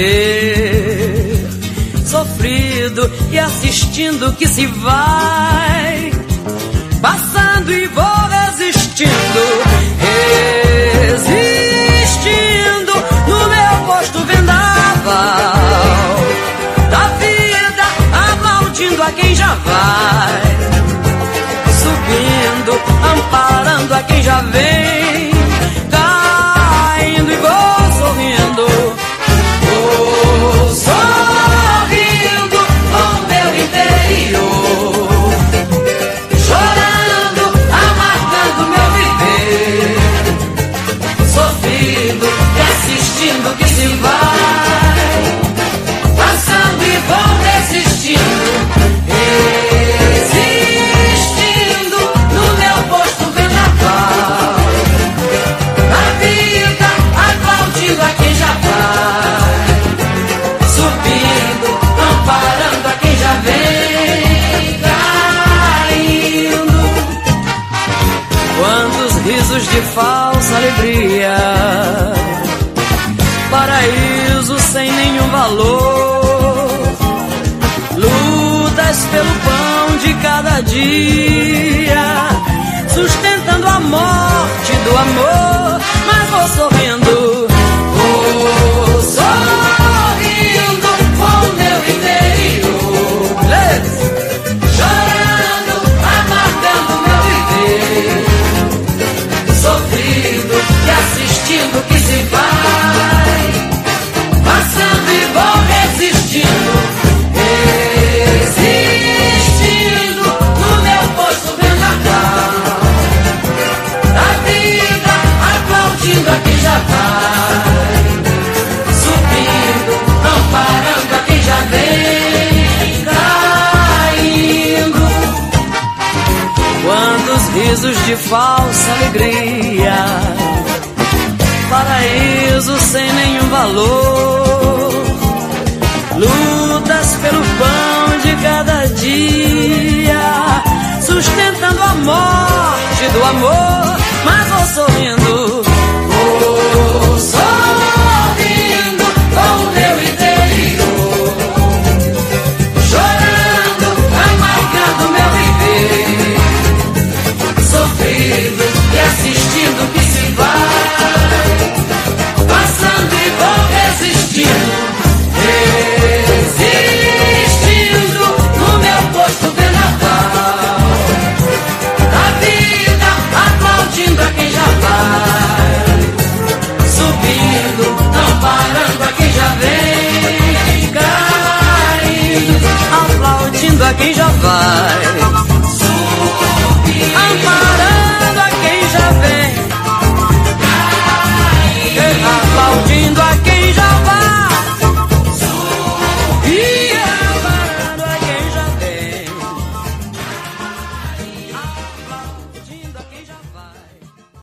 viver, sofrido e assistindo o que se vai, passando e vou resistindo, resistindo no meu posto vendaval da vida, aplaudindo a quem já vai, subindo, amparando a quem já vem, caindo e vou sorrindo, com meu interior, chorando, amargando meu viver, sofrendo e assistindo o que se vai, passando e vou resistindo, resistindo no meu posto vendaval da vida, aplaudindo a quem já vai, subindo, amparando a quem já vem, caindo. Quantos risos de falsa alegria, paraíso sem nenhum valor, lutas pelo pão de cada dia, sustentando a morte do amor, mas vou sorrindo, sorrindo com meu interior, chorando, amargando meu viver, sofrido e assistindo o que se vai, passando e vou resistindo, resistindo no meu posto vendaval da vida, aplaudindo a quem já vai, subindo, amparando a quem já vem, caindo. Quantos risos de falsa alegria, paraíso sem nenhum valor, lutas pelo pão de cada dia, sustentando a morte do amor, mas vou sorrindo, sorrindo com o meu interior, chorando, amargando meu viver, sofrido e assistindo o que se vai, passando e vou resistindo, resistindo no meu posto vendaval da vida, aplaudindo a quem já vai, subindo, não parando a quem já vem, caindo, aplaudindo a quem já vai,